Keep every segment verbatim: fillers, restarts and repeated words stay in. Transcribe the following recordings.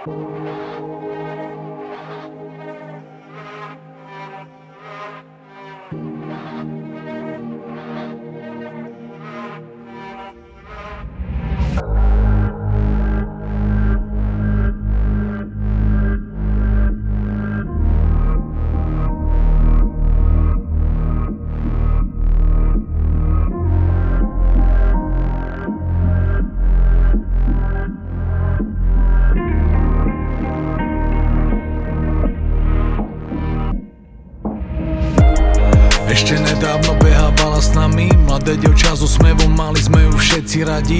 Ešte nedávno behávala s nami, mladé dievča so smevom, mali sme ju všetci radi.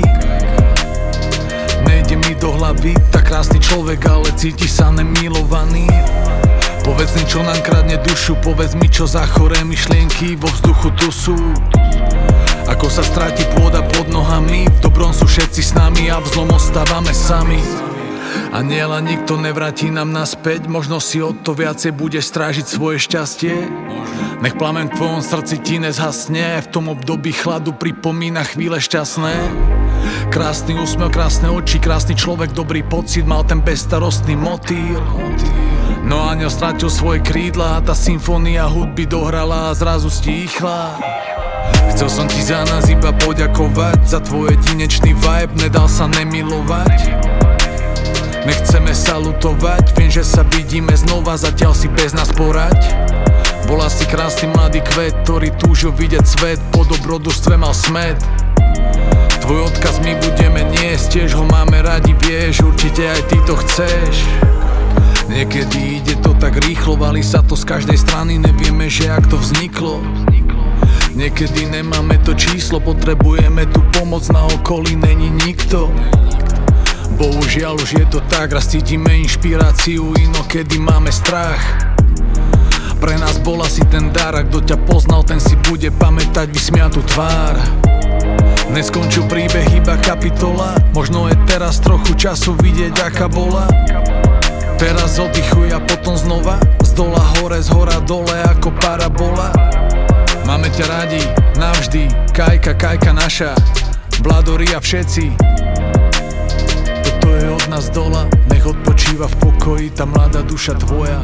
Nejde mi do hlavy, tak krásny človek, ale cíti sa nemilovaný. Povedz mi, čo nám kradne dušu, povedz mi, čo za choré myšlienky vo vzduchu tu sú. Ako sa stráti pôda pod nohami, v dobrom sú všetci s nami a v zlom ostávame sami. A niela nikto nevráti nám naspäť, možno si o to viacej budeš strážiť svoje šťastie. Nech plamen v tvojom srdci ti nezhasne, v tom období chladu pripomína chvíle šťastné. Krásny úsmev, krásne oči, krásny človek, dobrý pocit, mal ten bezstarostný motýl. No aniel strátil svoje krídla a tá symfónia hudby dohrala a zrazu stíchla. Chcel som ti za nás iba poďakovať, za tvoj jedinečný vibe, nedal sa nemilovať. Nechceme salutovať, viem, že sa vidíme znova, zatiaľ si bez nás porať. Bola si krásny mladý kvet, ktorý túžil vidieť svet, po dobrodružstve mal smet. Tvoj odkaz my budeme niesť, tiež ho máme radi, vieš, určite aj ty to chceš. Niekedy ide to tak rýchlo, valí sa to z každej strany, nevieme, že ak to vzniklo. Niekedy nemáme to číslo, potrebujeme tu pomoc, na okolí není nikto. Bohužiaľ už je to tak, raz cítime inšpiráciu, inokedy máme strach. Pre nás bola si ten dar, a kto ťa poznal, ten si bude pamätať vysmiatú tvár. Neskončil príbeh, iba kapitola, možno je teraz trochu času vidieť, aká bola. Teraz oddychuj a potom znova, z dola hore, z hora dole ako parabola. Máme ťa radi, navždy, Kajka, Kajka naša, Vladori a všetci. Toto je od nás dola, nech odpočíva v pokoji tá mladá duša tvoja.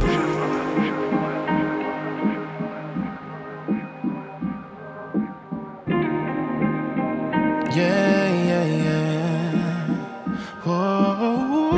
Yeah, yeah, yeah. Whoa.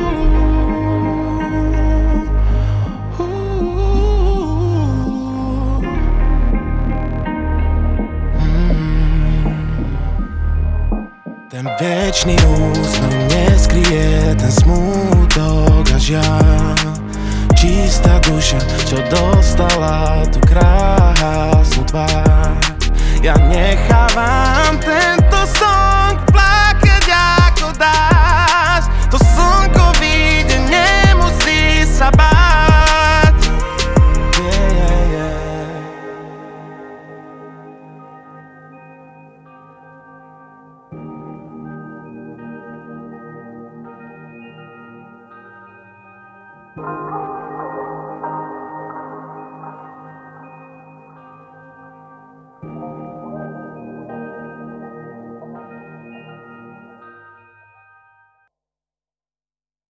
Ten večný úsmev neskryje ten smútok a žiaľ. Čistá duša, čo dostala tú krásnu tvár. Ja nechávam tento som